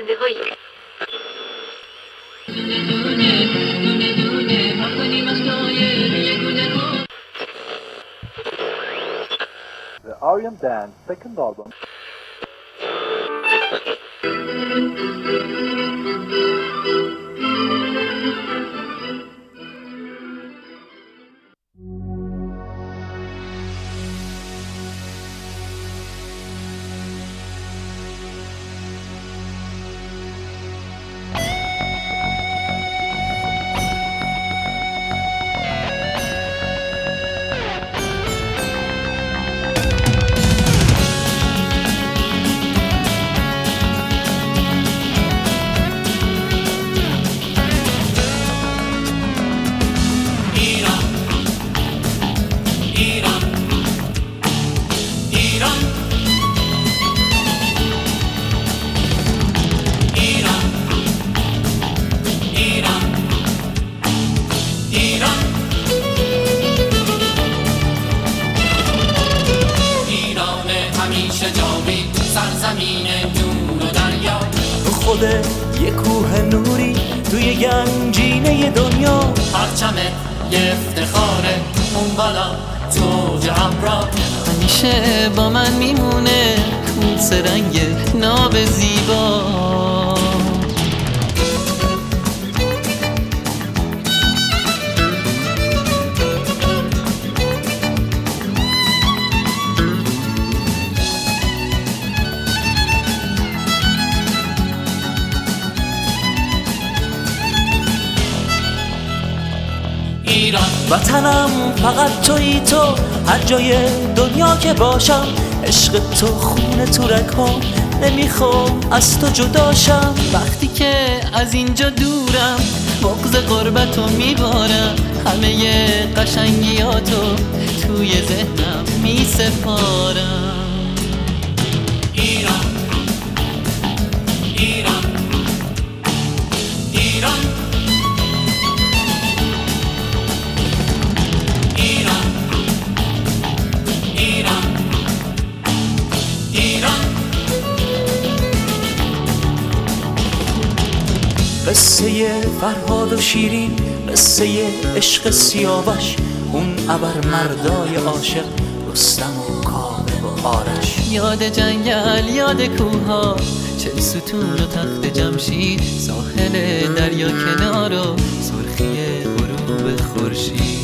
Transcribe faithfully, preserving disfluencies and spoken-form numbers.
پرنده هایی The Aryan Dance second album. سرزمین نور و دریا، خود یه کوه نوری توی گنجینه دنیا، پرچم یه افتخاره اون بالا توج ابرا، همیشه با من میمونه کوس رنگ ناب زیبا. ایران وطنم فقط تویی تو، هر جای دنیا که باشم عشق تو خون تو رگام، نمیخوام از تو جداشم. وقتی که از اینجا دورم بغض غربتو میبارم، همه قشنگیاتو توی ذهنم میسپارم. ایران ایران ایران قصه فرهاد و شیرین، قصه عشق سیاوش، اون ابر مردای عاشق رستم و کاوه و آرش. یاد جنگل، یاد کوها، چل ستون و تخت جمشید، ساحل دریا کنار و سرخی غروب خورشید.